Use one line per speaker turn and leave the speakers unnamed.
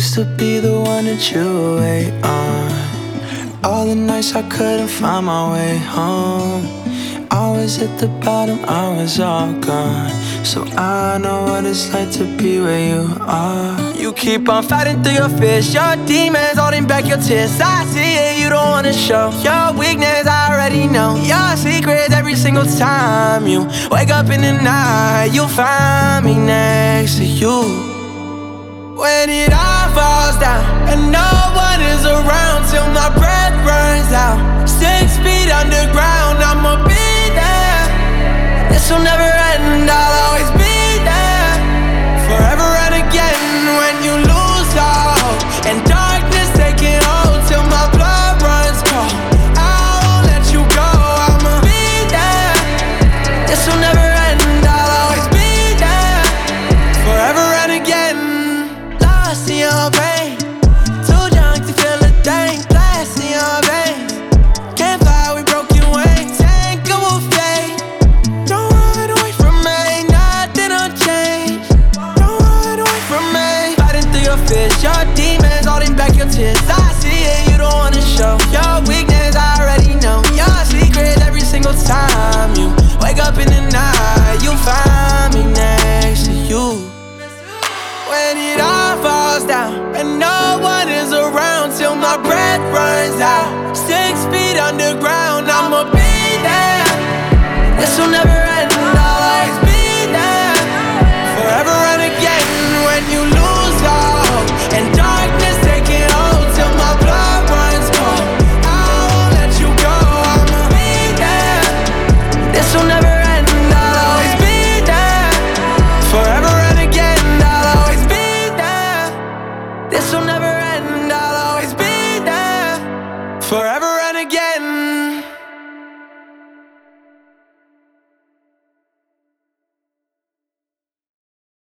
used to be the one that you wait on. All the nights I couldn't find my way home, I was at the bottom, I was all gone. So I know what it's like to be where you are. You keep on fighting through your fears, your demons holding back your tears. I see it, you don't wanna show your weakness, I already know your secrets. Every single time you wake up in the night, you'll find me next to you. When it all falls down and no one is around, till my breath runs out, 6 feet underground, I'ma be